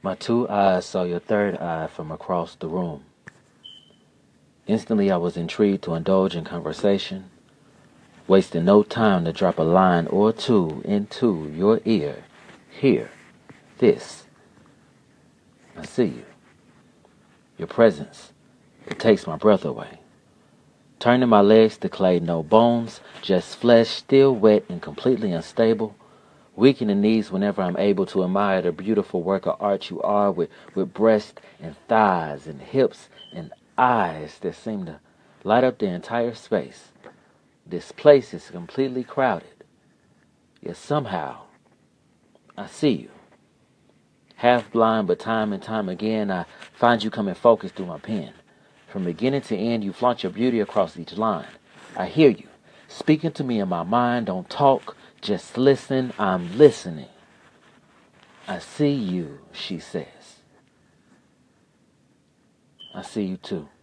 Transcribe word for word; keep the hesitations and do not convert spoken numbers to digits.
My two eyes saw your third eye from across the room. Instantly, I was intrigued to indulge in conversation, wasting no time to drop a line or two into your ear. Hear this. I see you. Your presence. It takes my breath away. Turning my legs to clay, no bones, just flesh, still wet and completely unstable. Weak in the knees whenever I'm able to admire the beautiful work of art you are, with, with breasts and thighs and hips and eyes that seem to light up the entire space. This place is completely crowded, yet somehow I see you. Half blind, but time and time again I find you coming focused through my pen. From beginning to end, you flaunt your beauty across each line. I hear you, speaking to me in my mind. Don't talk, just listen. I'm listening. I see you, she says. I see you too.